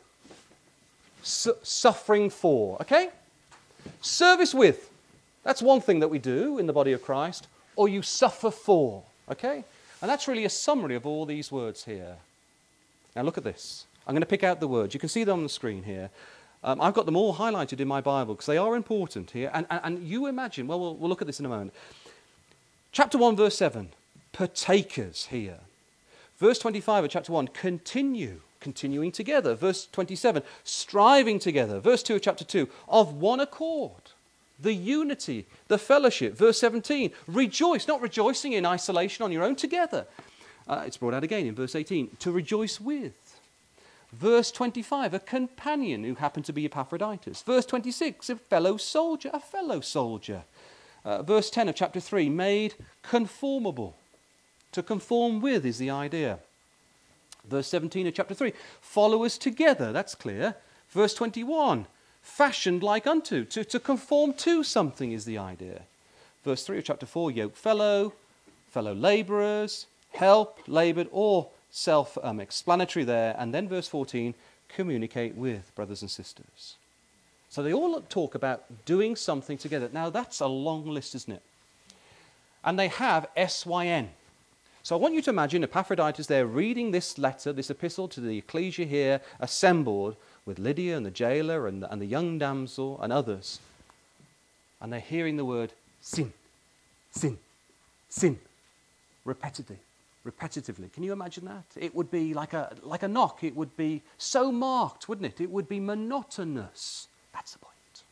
su- suffering for, okay? Service with. That's one thing that we do in the body of Christ, or you suffer for, okay? And that's really a summary of all these words here. Now look at this. I'm going to pick out the words. You can see them on the screen here. Um, I've got them all highlighted in my Bible because they are important here. And, and, and you imagine, well, well, we'll look at this in a moment. Chapter one, verse seven, partakers here. Verse twenty-five of chapter one, continue, continuing together. Verse twenty-seven, striving together. Verse two of chapter two, of one accord. The unity, the fellowship. Verse seventeen, rejoice, not rejoicing in isolation on your own, together. Uh, it's brought out again in verse eighteen, to rejoice with. Verse twenty-five, a companion who happened to be Epaphroditus. Verse twenty-six, a fellow soldier, a fellow soldier. Uh, verse ten of chapter three, made conformable. To conform with is the idea. Verse seventeen of chapter three, followers together, that's clear. Verse twenty-one, fashioned like unto, to, to conform to something is the idea. Verse three of chapter four, yoke fellow, fellow labourers, help, laboured, or self-explanatory um, there. And then verse fourteen, communicate with brothers and sisters. So they all talk about doing something together. Now that's a long list, isn't it? And they have S Y N. So I want you to imagine Epaphroditus there reading this letter, this epistle to the ecclesia here, assembled with Lydia and the jailer and the, and the young damsel and others. And they're hearing the word sin, sin, sin, repetitively, repetitively. Can you imagine that? It would be like a, like a knock. It would be so marked, wouldn't it? It would be monotonous. That's the point.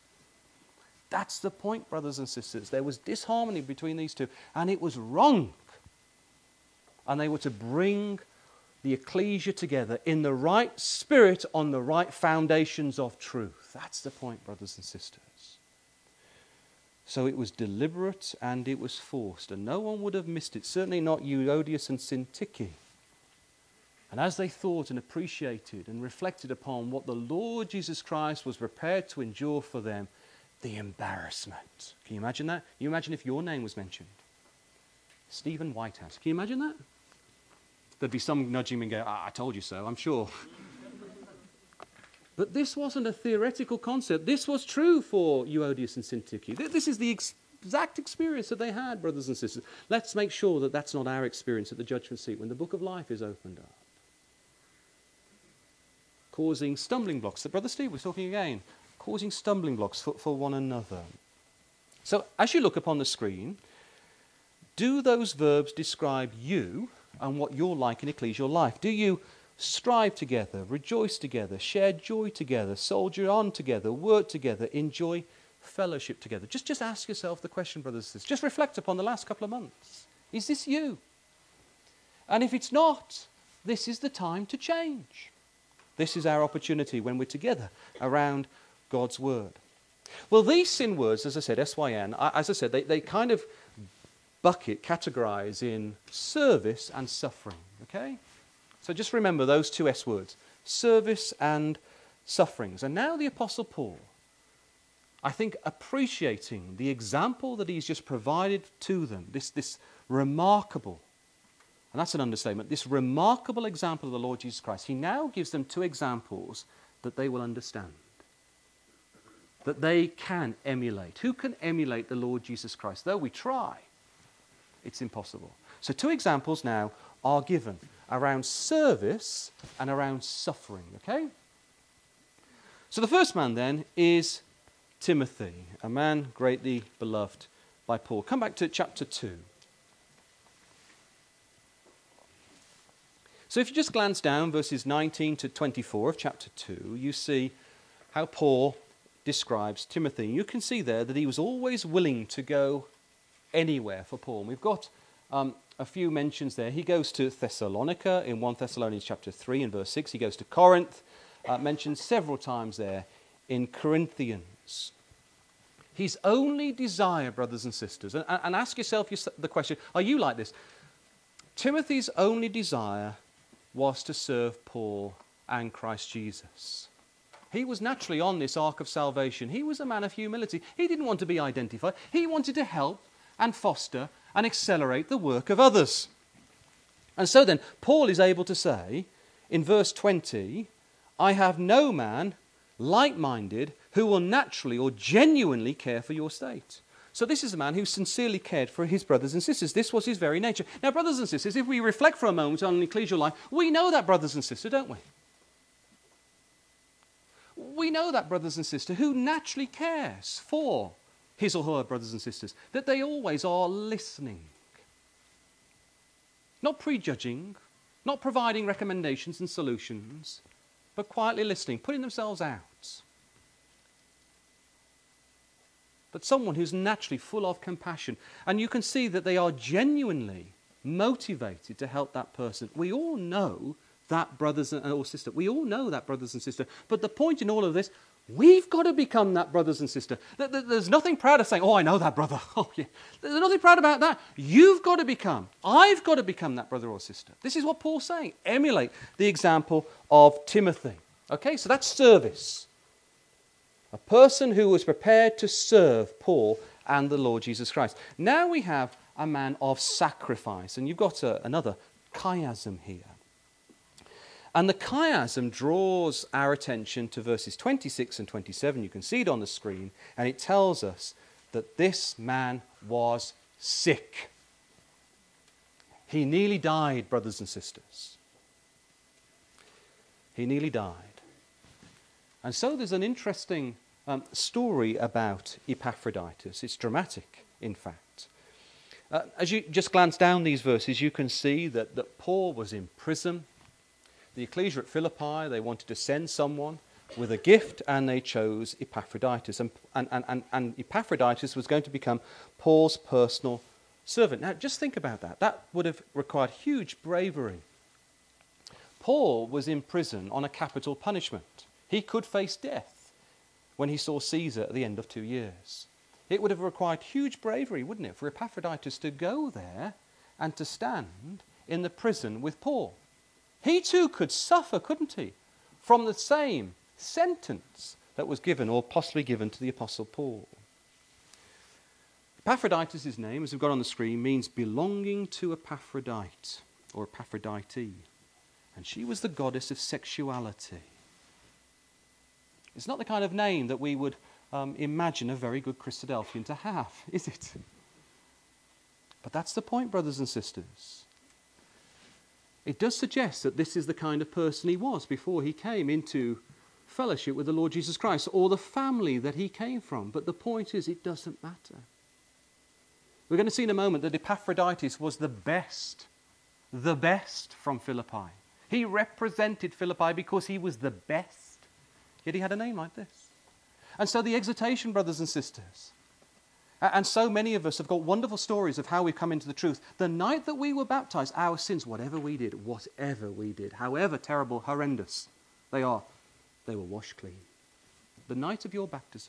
That's the point, brothers and sisters. There was disharmony between these two, and it was wrong. And they were to bring the ecclesia together in the right spirit on the right foundations of truth. That's the point, brothers and sisters. So it was deliberate and it was forced, and no one would have missed it, certainly not Euodias and Syntyche. And as they thought and appreciated and reflected upon what the Lord Jesus Christ was prepared to endure for them, the embarrassment. Can you imagine that? Can you imagine if your name was mentioned? Stephen Whitehouse. Can you imagine that? There'd be some nudging me and go, ah, I told you so, I'm sure. But this wasn't a theoretical concept. This was true for Euodias and Syntyche. This is the ex- exact experience that they had, brothers and sisters. Let's make sure that that's not our experience at the judgment seat when the book of life is opened up. Causing stumbling blocks. So Brother Steve was talking again. Causing stumbling blocks for, for one another. So as you look upon the screen, do those verbs describe you and what you're like in ecclesial life? Do you strive together, rejoice together, share joy together, soldier on together, work together, enjoy fellowship together? Just, just ask yourself the question, brothers and sisters. Just reflect upon the last couple of months. Is this you? And if it's not, this is the time to change. This is our opportunity when we're together around God's word. Well, these sin words, as I said, S Y N, as I said, they, they kind of bucket, categorize in service and suffering, okay? So just remember those two S words, service and sufferings. And now the Apostle Paul I think, appreciating the example that he's just provided to them, this, this remarkable, and that's an understatement, this remarkable example of the Lord Jesus Christ, he now gives them two examples that they will understand, that they can emulate. Who can emulate the Lord Jesus Christ? Though we try, it's impossible. So two examples now are given around service and around suffering, okay? So the first man then is Timothy, a man greatly beloved by Paul. Come back to chapter two. So if you just glance down verses nineteen to twenty-four of chapter two, you see how Paul describes Timothy. You can see there that he was always willing to go anywhere for Paul. And we've got um, a few mentions there. He goes to Thessalonica in First Thessalonians chapter three and verse six. He goes to Corinth, uh, mentioned several times there in Corinthians. His only desire, brothers and sisters, and, and ask yourself the question, are you like this? Timothy's only desire was to serve Paul and Christ Jesus. He was naturally on this ark of salvation. He was a man of humility. He didn't want to be identified. He wanted to help and foster and accelerate the work of others. And so then, Paul is able to say in verse twenty, I have no man like-minded who will naturally or genuinely care for your state. So this is a man who sincerely cared for his brothers and sisters. This was his very nature. Now, brothers and sisters, if we reflect for a moment on an ecclesial life, we know that, brothers and sisters, don't we? We know that, brothers and sisters, who naturally cares for his or her brothers and sisters, that they always are listening. Not prejudging, not providing recommendations and solutions, but quietly listening, putting themselves out. But someone who's naturally full of compassion. And you can see that they are genuinely motivated to help that person. We all know that, brothers and or sister. We all know that, brothers and sisters. But the point in all of this, we've got to become that, brothers and sisters. There's nothing proud of saying, oh, I know that brother. Oh, yeah. There's nothing proud about that. You've got to become, I've got to become that brother or sister. This is what Paul's saying. Emulate the example of Timothy. Okay, so that's service. A person who was prepared to serve Paul and the Lord Jesus Christ. Now we have a man of sacrifice. And you've got a, another chiasm here. And the chiasm draws our attention to verses twenty-six and twenty-seven. You can see it on the screen. And it tells us that this man was sick. He nearly died, brothers and sisters. He nearly died. And so there's an interesting um, story about Epaphroditus. It's dramatic, in fact. Uh, as you just glance down these verses, you can see that, that Paul was in prison. The ecclesia at Philippi, they wanted to send someone with a gift, and they chose Epaphroditus. And, and, and, and Epaphroditus was going to become Paul's personal servant. Now, just think about that. That would have required huge bravery. Paul was in prison on a capital punishment. He could face death when he saw Caesar at the end of two years. It would have required huge bravery, wouldn't it, for Epaphroditus to go there and to stand in the prison with Paul. He too could suffer, couldn't he, from the same sentence that was given or possibly given to the Apostle Paul. Epaphroditus' name, as we've got on the screen, means belonging to Epaphrodite or Epaphrodite. And she was the goddess of sexuality. It's not the kind of name that we would um, imagine a very good Christadelphian to have, is it? But that's the point, brothers and sisters. It does suggest that this is the kind of person he was before he came into fellowship with the Lord Jesus Christ, or the family that he came from. But the point is, it doesn't matter. We're going to see in a moment that Epaphroditus was the best, the best from Philippi. He represented Philippi because he was the best. Yet he had a name like this. And so the exhortation, brothers and sisters, and so many of us have got wonderful stories of how we've come into the truth. The night that we were baptized, our sins, whatever we did, whatever we did, however terrible, horrendous they are, they were washed clean. The night of your baptism.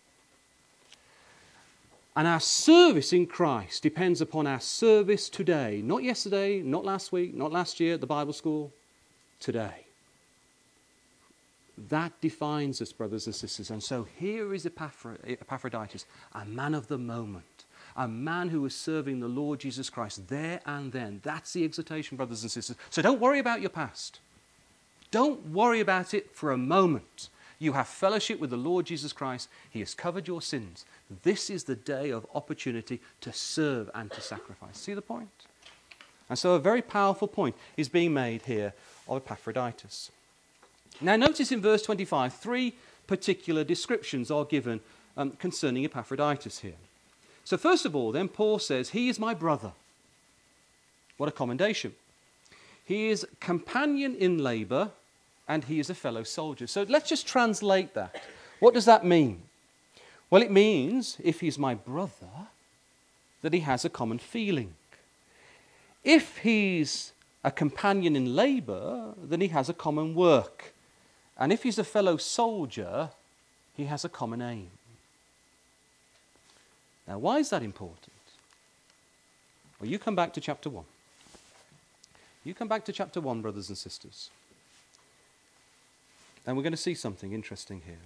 And our service in Christ depends upon our service today. Not yesterday, not last week, not last year at the Bible school. Today. That defines us, brothers and sisters. And so here is Epaphroditus, a man of the moment, a man who was serving the Lord Jesus Christ there and then. That's the exhortation, brothers and sisters. So don't worry about your past. Don't worry about it for a moment. You have fellowship with the Lord Jesus Christ. He has covered your sins. This is the day of opportunity to serve and to sacrifice. See the point? And so a very powerful point is being made here of Epaphroditus. Now notice in verse twenty-five, three particular descriptions are given um, concerning Epaphroditus here. So first of all, then, Paul says, he is my brother. What a commendation. He is companion in labour, and he is a fellow soldier. So let's just translate that. What does that mean? Well, it means, if he's my brother, that he has a common feeling. If he's a companion in labour, then he has a common work. And if he's a fellow soldier, he has a common aim. Now, why is that important? Well, you come back to chapter one. You come back to chapter one, brothers and sisters. And we're going to see something interesting here.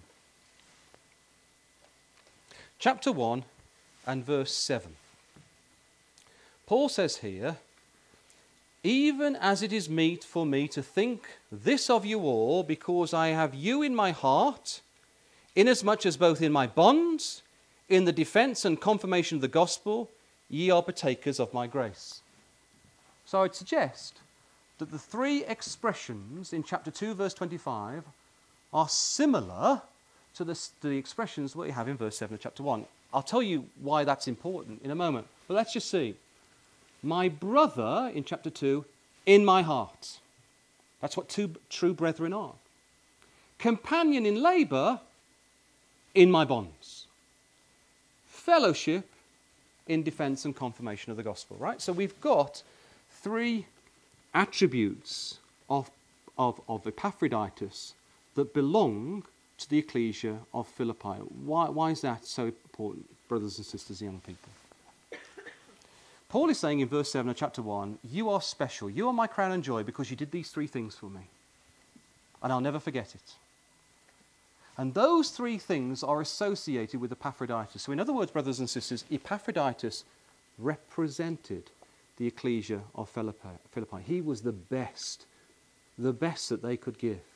Chapter one and verse seven. Paul says here, even as it is meet for me to think this of you all, because I have you in my heart, inasmuch as both in my bonds, in the defence and confirmation of the gospel, ye are partakers of my grace. So I'd suggest that the three expressions in chapter two, verse twenty-five, are similar to the, to the expressions that we have in verse seven of chapter one. I'll tell you why that's important in a moment. But let's just see. My brother, in chapter two, in my heart. That's what two true brethren are. Companion in labour, in my bonds. Fellowship, in defence and confirmation of the gospel. Right? So we've got three attributes of, of, of Epaphroditus that belong to the ecclesia of Philippi. Why, why is that so important, brothers and sisters, young people? Paul is saying in verse seven of chapter one, you are special, you are my crown and joy because you did these three things for me. And I'll never forget it. And those three things are associated with Epaphroditus. So in other words, brothers and sisters, Epaphroditus represented the ecclesia of Philippi. Philippi. He was the best, the best that they could give.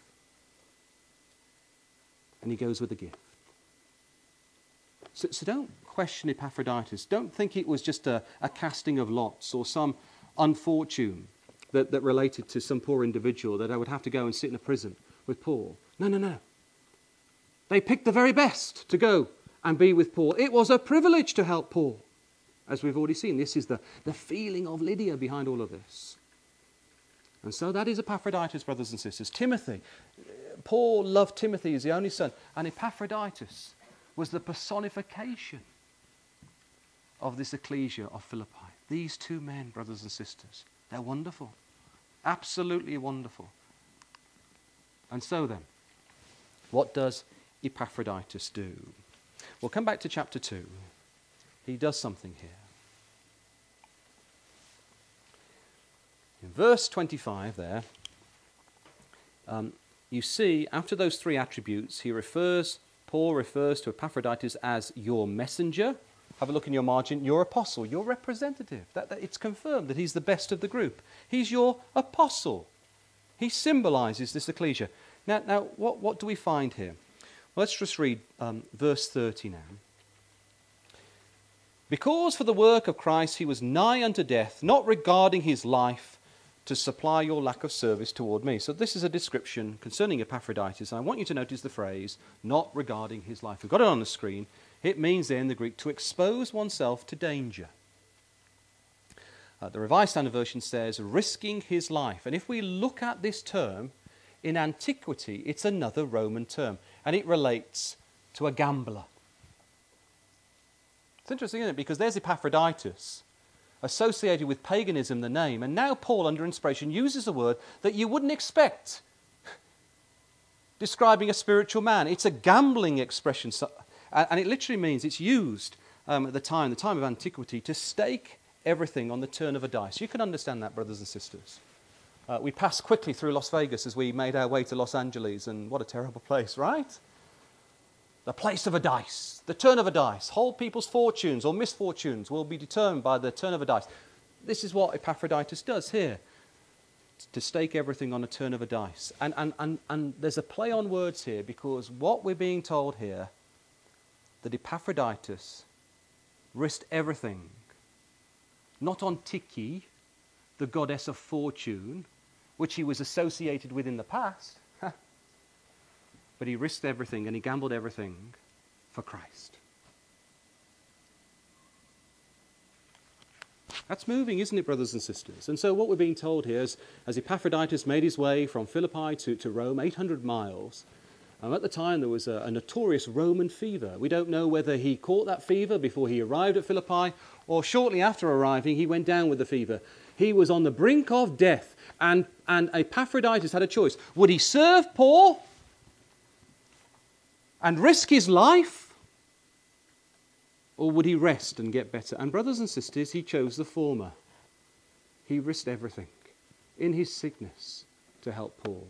And he goes with a gift. So, so don't question Epaphroditus. Don't think it was just a, a casting of lots or some unfortune that, that related to some poor individual that I would have to go and sit in a prison with Paul. No, no, no. They picked the very best to go and be with Paul. It was a privilege to help Paul. As we've already seen, this is the, the feeling of Lydia behind all of this. And so that is Epaphroditus, brothers and sisters. Timothy. Paul loved Timothy as the only son. And Epaphroditus was the personification of this ecclesia of Philippi. These two men, brothers and sisters, they're wonderful. Absolutely wonderful. And so then, what does Epaphroditus do? We'll come back to chapter two. He does something here. In verse twenty-five there, um, you see, after those three attributes, he refers, Paul refers to Epaphroditus as your messenger. Have a look in your margin, your apostle, your representative. That, that it's confirmed that he's the best of the group. He's your apostle. He symbolises this ecclesia. Now, now what, what do we find here? Well, let's just read um, verse thirty now. Because for the work of Christ he was nigh unto death, not regarding his life, to supply your lack of service toward me. So this is a description concerning Epaphroditus. And I want you to notice the phrase, not regarding his life. We've got it on the screen. It means there in the Greek to expose oneself to danger. Uh, the Revised Standard Version says, risking his life. And if we look at this term, in antiquity, it's another Roman term. And it relates to a gambler. It's interesting, isn't it? Because there's Epaphroditus, associated with paganism, the name. And now Paul, under inspiration, uses a word that you wouldn't expect, describing a spiritual man. It's a gambling expression. So, and it literally means it's used um, at the time, the time of antiquity, to stake everything on the turn of a dice. You can understand that, brothers and sisters. Uh, we passed quickly through Las Vegas as we made our way to Los Angeles, and what a terrible place, right? The place of a dice, the turn of a dice. Whole people's fortunes or misfortunes will be determined by the turn of a dice. This is what Epaphroditus does here, to stake everything on a turn of a dice. And, and, and, and there's a play on words here, because what we're being told here, that Epaphroditus risked everything, not on Tyche, the goddess of fortune, which he was associated with in the past, but he risked everything and he gambled everything for Christ. That's moving, isn't it, brothers and sisters? And so what we're being told here is, as Epaphroditus made his way from Philippi to, to Rome, eight hundred miles, um, at the time there was a, a notorious Roman fever. We don't know whether he caught that fever before he arrived at Philippi, or shortly after arriving he went down with the fever. He was on the brink of death, and, and Epaphroditus had a choice. Would he serve Paul and risk his life, or would he rest and get better? And brothers and sisters, he chose the former. He risked everything in his sickness to help Paul.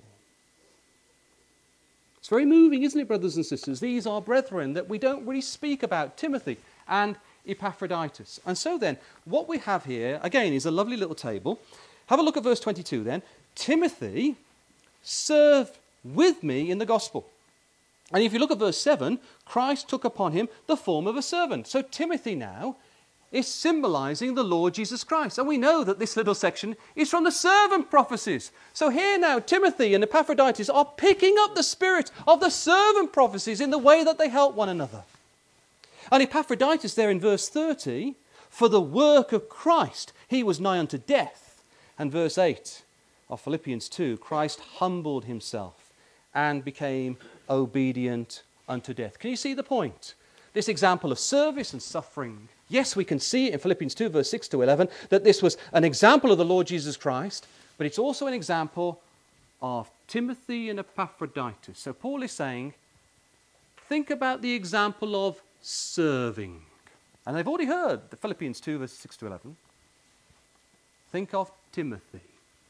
It's very moving, isn't it, brothers and sisters? These are brethren that we don't really speak about, Timothy and Epaphroditus. And so then, what we have here, again, is a lovely little table. Have a look at verse twenty-two then. Timothy served with me in the gospel. And if you look at verse seven, Christ took upon him the form of a servant. So Timothy now is symbolizing the Lord Jesus Christ. And we know that this little section is from the servant prophecies. So here now, Timothy and Epaphroditus are picking up the spirit of the servant prophecies in the way that they help one another. And Epaphroditus there in verse thirty, for the work of Christ, he was nigh unto death. And verse eight of Philippians two, Christ humbled himself and became obedient unto death. Can you see the point? This example of service and suffering. Yes, we can see it in Philippians two, verse six to eleven, that this was an example of the Lord Jesus Christ, but it's also an example of Timothy and Epaphroditus. So Paul is saying, think about the example of serving. And they've already heard the Philippians two, verse six to eleven. Think of Timothy.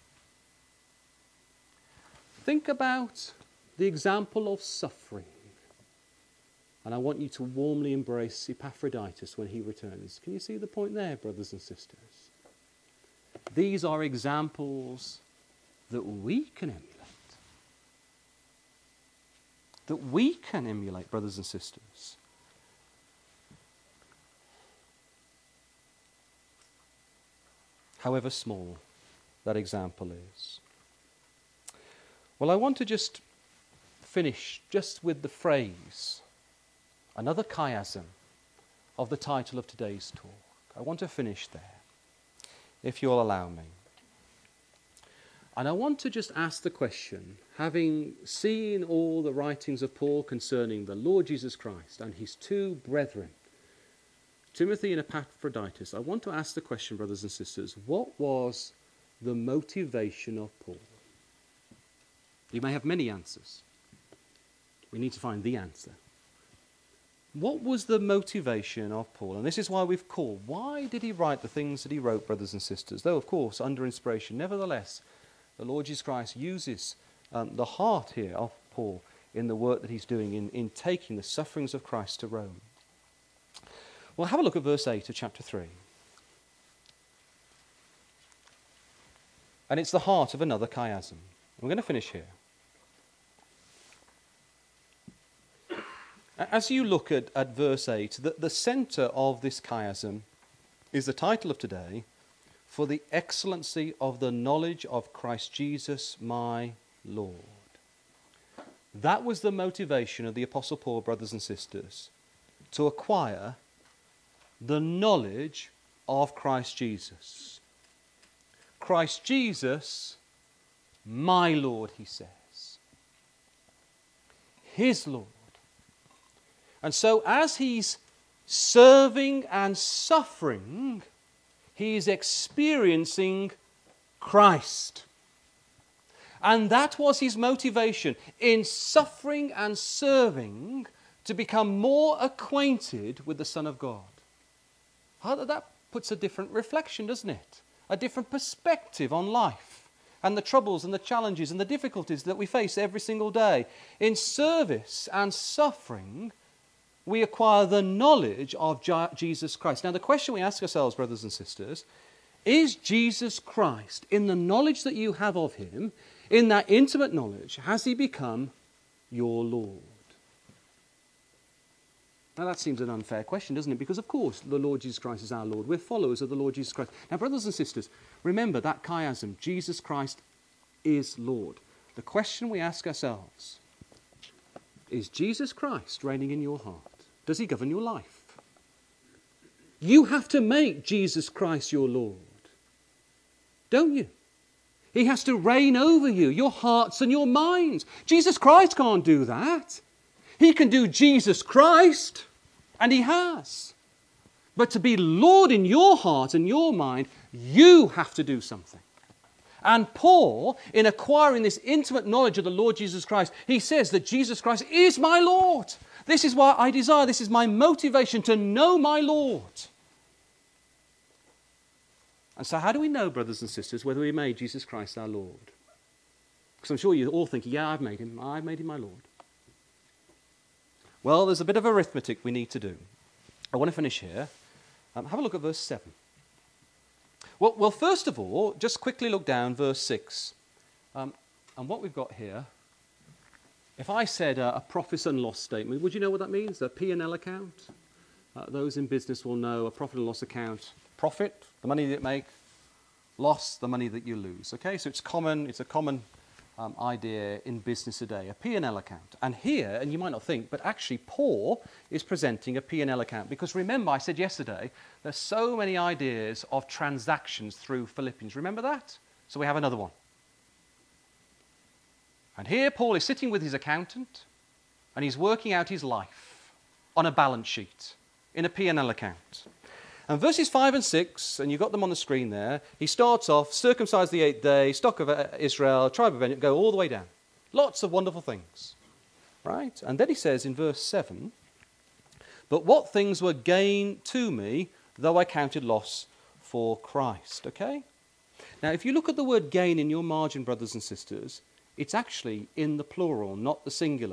Think about the example of suffering. And I want you to warmly embrace Epaphroditus when he returns. Can you see the point there, brothers and sisters? These are examples that we can emulate. That we can emulate, brothers and sisters. However small that example is. Well, I want to just finish just with the phrase, another chiasm of the title of today's talk. I want to finish there, if you'll allow me. And I want to just ask the question, having seen all the writings of Paul concerning the Lord Jesus Christ and his two brethren, Timothy and Epaphroditus, I want to ask the question, brothers and sisters, what was the motivation of Paul? You may have many answers. We need to find the answer. What was the motivation of Paul? And this is why we've called. Why did he write the things that he wrote, brothers and sisters? Though, of course, under inspiration. Nevertheless, the Lord Jesus Christ uses um, the heart here of Paul in the work that he's doing in, in taking the sufferings of Christ to Rome. Well, have a look at verse eight of chapter three. And it's the heart of another chiasm. We're going to finish here. As you look at, at verse eight, the, the centre of this chiasm is the title of today, For the Excellency of the Knowledge of Christ Jesus my Lord. That was the motivation of the Apostle Paul, brothers and sisters, to acquire the knowledge of Christ Jesus. Christ Jesus, my Lord, he says. His Lord. And so as he's serving and suffering, he is experiencing Christ. And that was his motivation in suffering and serving, to become more acquainted with the Son of God. That puts a different reflection, doesn't it? A different perspective on life. and the troubles and the challenges and the difficulties that we face every single day. In service and suffering, we acquire the knowledge of Jesus Christ. Now, the question we ask ourselves, brothers and sisters, is Jesus Christ, in the knowledge that you have of him, in that intimate knowledge, has he become your Lord? Now, that seems an unfair question, doesn't it? Because, of course, the Lord Jesus Christ is our Lord. We're followers of the Lord Jesus Christ. Now, brothers and sisters, remember that chiasm, Jesus Christ is Lord. The question we ask ourselves, is Jesus Christ reigning in your heart? Does he govern your life? You have to make Jesus Christ your Lord, don't you? He has to reign over you, your hearts and your minds. Jesus Christ can't do that. He can do Jesus Christ, and he has. But to be Lord in your heart and your mind, you have to do something. And Paul, in acquiring this intimate knowledge of the Lord Jesus Christ, he says that Jesus Christ is my Lord. This is why I desire, this is my motivation to know my Lord. And so how do we know, brothers and sisters, whether we made Jesus Christ our Lord? Because I'm sure you're all thinking, yeah, I've made him, I've made him my Lord. Well, there's a bit of arithmetic we need to do. I want to finish here. Um, have a look at verse seven. Well, well, first of all, just quickly look down verse six. Um, and what we've got here, if I said uh, a profit and loss statement, would you know what that means? A P and L account? Uh, those in business will know a profit and loss account. Profit, the money that you make. Loss, the money that you lose. Okay, so it's common, it's a common um, idea in business today, a P and L account. And here, and you might not think, but actually Paul is presenting a P and L account. Because remember, I said yesterday, there's so many ideas of transactions through Philippians. Remember that? So we have another one. And here Paul is sitting with his accountant, and he's working out his life on a balance sheet, in a P and L account. And verses five and six, and you've got them on the screen there, he starts off, circumcised the eighth day, stock of Israel, tribe of Benjamin, go all the way down. Lots of wonderful things, right? And then he says in verse seven, but what things were gain to me, though I counted loss for Christ, okay? Now, if you look at the word gain in your margin, brothers and sisters, it's actually in the plural, not the singular.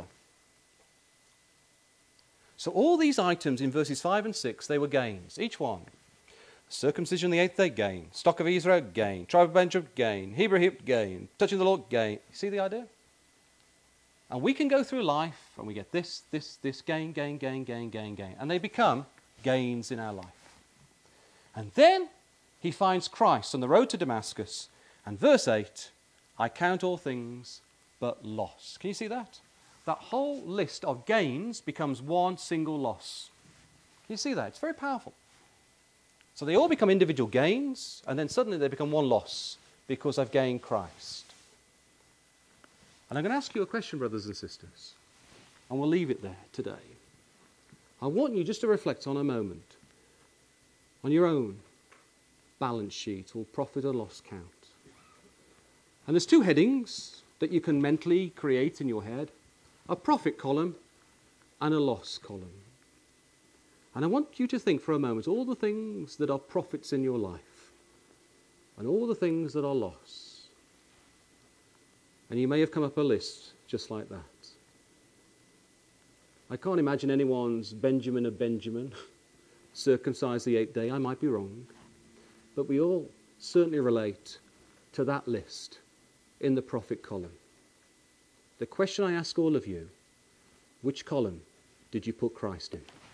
So all these items in verses five and six, they were gains, each one. Circumcision the eighth day, gain. Stock of Israel, gain. Tribe of Benjamin, gain. Hebrew hip, gain. Touching the Lord, gain. You see the idea? And we can go through life and we get this, this, this, gain, gain, gain, gain, gain, gain. And they become gains in our life. And then he finds Christ on the road to Damascus. And verse eight, I count all things but loss. Can you see that? That whole list of gains becomes one single loss. You see that? It's very powerful. So they all become individual gains, and then suddenly they become one loss because I've gained Christ. And I'm going to ask you a question, brothers and sisters, and we'll leave it there today. I want you just to reflect on a moment on your own balance sheet or profit or loss count. And there's two headings that you can mentally create in your head. A profit column and a loss column. And I want you to think for a moment all the things that are profits in your life and all the things that are loss. And you may have come up a list just like that. I can't imagine anyone's Benjamin of Benjamin, circumcised the eighth day. I might be wrong. But we all certainly relate to that list in the profit column. The question I ask all of you, which column did you put Christ in?